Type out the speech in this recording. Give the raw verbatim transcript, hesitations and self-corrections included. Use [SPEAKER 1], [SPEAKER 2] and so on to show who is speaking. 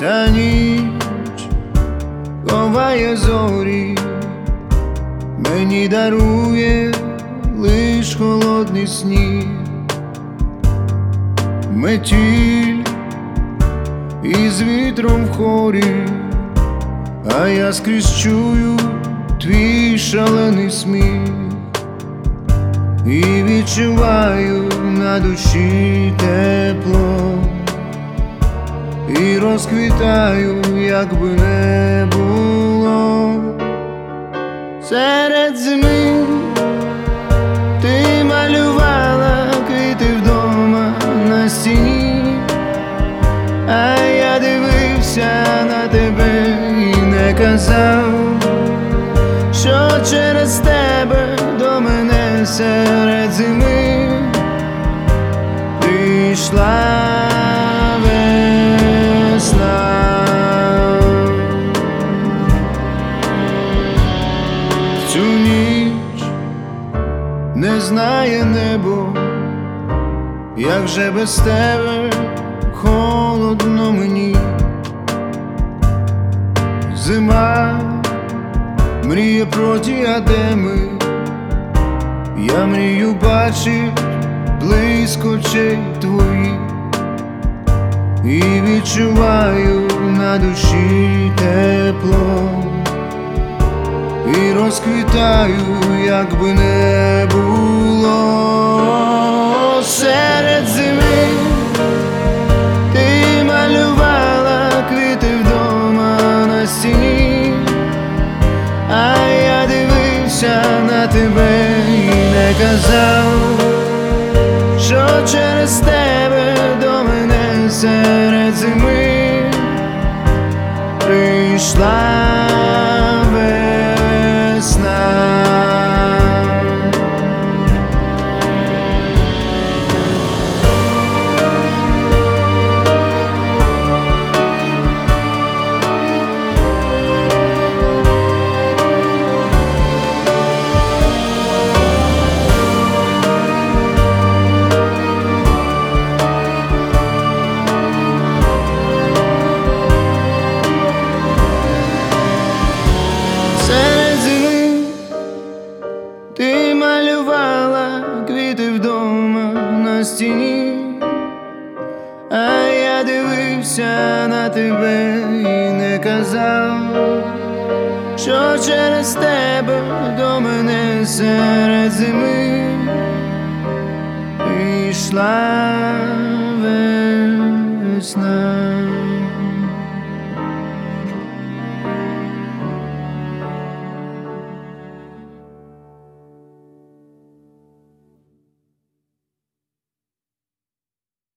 [SPEAKER 1] Ця ніч ховає зорі, мені дарує лиш холодний сніг, метіль із вітром в хорі, а я скрізь чую твій шалений сміх і відчуваю на душі тепло, і розквітаю, якби не було. Серед зими ти малювала квіти вдома на стіні, а я дивився на тебе і не казав, що через тебе до мене серед зими прийшла весна. В цю ніч не знає небо, як же без тебе холодно мені. Зима мріє про діадеми, я мрію бачить близько очей твоїх, і відчуваю на душі тепло, і розквітаю, якби не було. Серед зими ти малювала квіти вдома на стіні, а я дивився на тебе і не казав, що через тебе до мене серед зими прийшла весна. Ти малювала квіти вдома на стіні, а я дивився на тебе і не казав, що через тебе до мене серед зими прийшла